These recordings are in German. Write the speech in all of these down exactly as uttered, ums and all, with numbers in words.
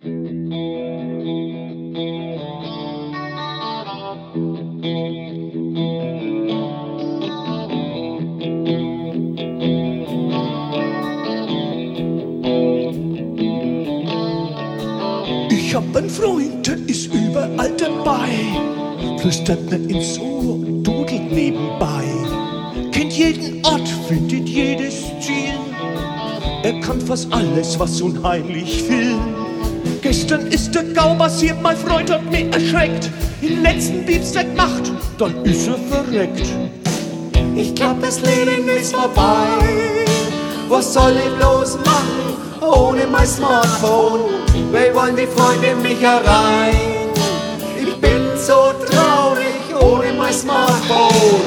Ich hab einen Freund, der ist überall dabei, flüstert mir ins Ohr und dudelt nebenbei. Kennt jeden Ort, findet jedes Ziel. Er kann fast alles, was unheimlich will. Gestern ist der Gau passiert, mein Freund hat mich erschreckt. Den letzten Beatstep macht, dann ist er verreckt. Ich glaub, das Leben ist vorbei. Was soll ich bloß machen ohne mein Smartphone? Wer wollen die Freunde mich herein? Ich bin so traurig ohne mein Smartphone.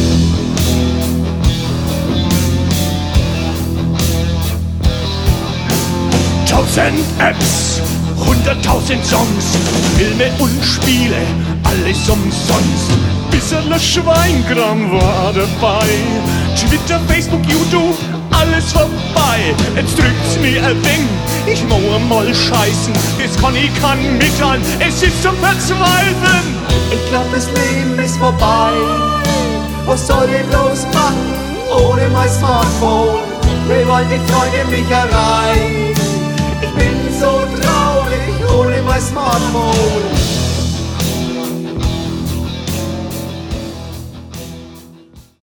Tausend Apps, hunderttausend Songs, Filme und Spiele, alles umsonst. Bisschen Schweinkram war dabei. Twitter, Facebook, YouTube, alles vorbei. Jetzt drückt's mir ein Ding, ich mau mal scheißen. Das kann ich kann mitteilen, es ist zum Verzweifeln. Ich glaub, das Leben ist vorbei. Was soll ich bloß machen ohne mein Smartphone? Wer wollen die Freunde mich herein?